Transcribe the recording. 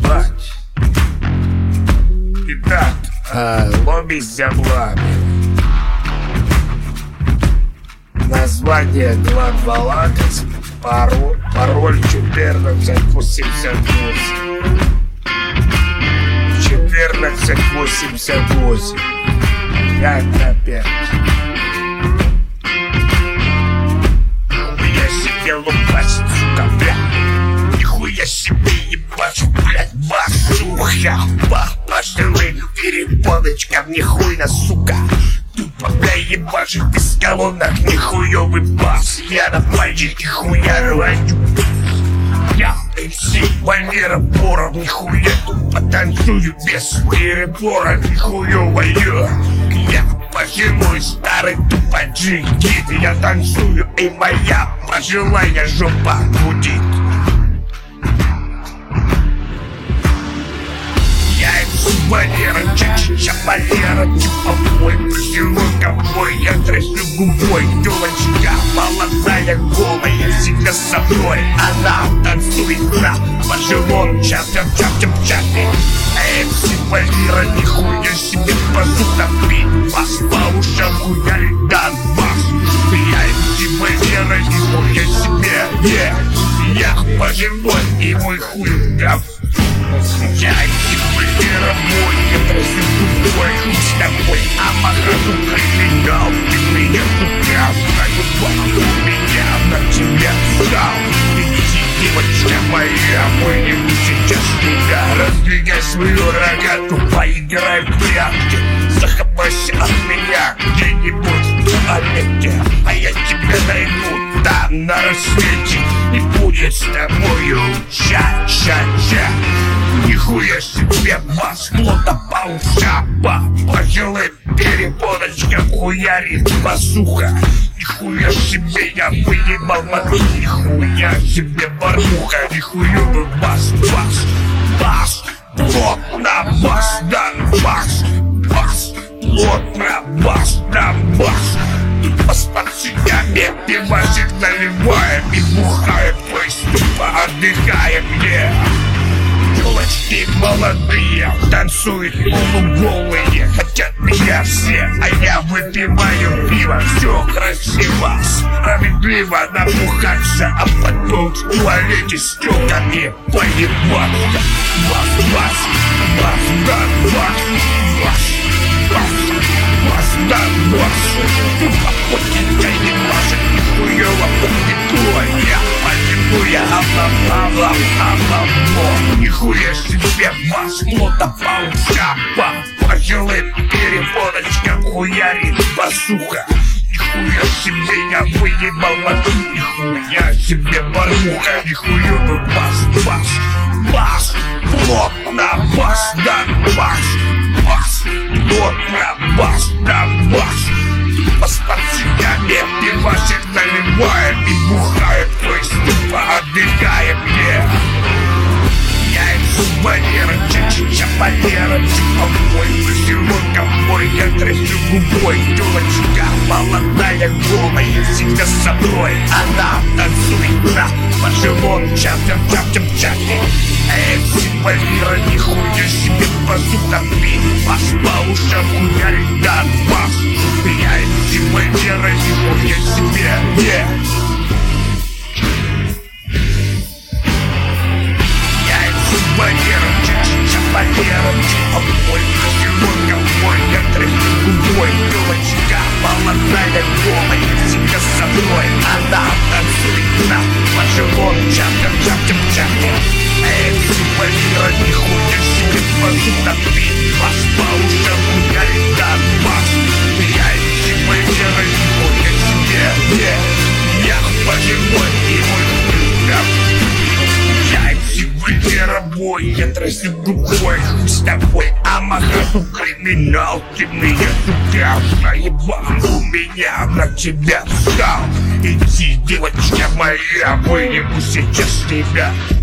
назвать. Итак, лобби зяблами. Название Глад Валакас. Пароль 1488. 1488. 5 на 5. Я сидел упасть, сука, блядь. Нихуя себе ебать, блядь, басуха. Пожилым перепоночкам нихуя, сука. Тупо, бля, ебашит из колонок нихуёвый бас. Я на пальчике хуя рваню. Я МС Валера Боров, нихуя тупо танцую без перебора, нихуёвая. Я пожилой старый тупо джигит. Я танцую, и моя пожилая жопа гудит. Я МС Валера, ча-ча-ча Валера, типа мой пожилой ковбой. Я трясу губой, тёлочка молодая, голая, всегда со мной. Она танцует на пожилом чап-чап-чап-чап-чапе. МС Валера, нихуя себе базука бит. Бас по ушам хуярит Донбасс. Я МС Валера, нихуя себе, я пожилой и мой хуй гав. Я Валера мой, я трясу губой, хуй с тобой. А махану криминал, ты меня сука, проебал. У меня на тебя встал. Иди, девочка моя, вынесу сейчас тебя. Раздвигай свою рогатку, поиграй в прятки. Захапайся от меня где-нибудь в туалете. А я тебя найду там на рассвете. И будет с тобою ча-ча-ча. Нихуя себе бас, плотно по ушам. Пожилым перепоночкам хуярит басуха. Нихуя себе я выебал моту. Нихуя себе бармуха. Нихуёвый бас, бас, бас. Плотно бас, Донбасс. Бас, плотно бас, Донбасс. Тупо с пацанами пивасик наливаем и бухаем. Пусть тупо отдыхаем, Тёлочки молодые танцуют полуголые. Хотят меня все, а я выпиваю пиво. Все красиво, справедливо набухаться, а потом в туалете с тёлками поебаться. Бас, бас, бас, Донбасс. Бас, бас, бас, Донбасс. Тупо потенька не машет, нихуёво поднятуя. Нихуя, нихуя себе бас, плотно по ушам. Пожилым перепоночкам хуярит басуха. Нихуя себе я выебал моту. Нихуя себе бармуха. Нихуёвый бас, бас, бас. Плотно бас, Донбасс. Бас, плотно бас, Донбасс. Тупо с пацанами пивасик наливаем и бухаем. Пусть тупо отдыхаем, Я МС Валера, ча-ча-ча Валера, типа мой пожилой ковбой. Я трясу губой, тёлочка молодая, голая, всегда со мной. Она танцует на пожилом чап-чап-чап-чапе. МС Валера, нихуя себе базука бит. Бас по ушам хуярит Донбасс. Я МС Валера, нихуя себе, Валера, ча-ча-ча Валера, типа мой пожилой ковбой. Я трясу губой, тёлочка молодая, голая, всегда со мной. Она танцует на пожилом чап-чап-чап-чапе. МС Валера, нихуя себе базука бит. Бас по ушам хуярит Донбасс. Я МС Валера, нихуя себе, я пожилой и мой хуй гав. Валера бой, я трясу губой, хуй с тобой, а махану криминал. Ты меня, сука, проебал, у меня на тебя встал. Иди, девочка моя, выебу сейчас тебя.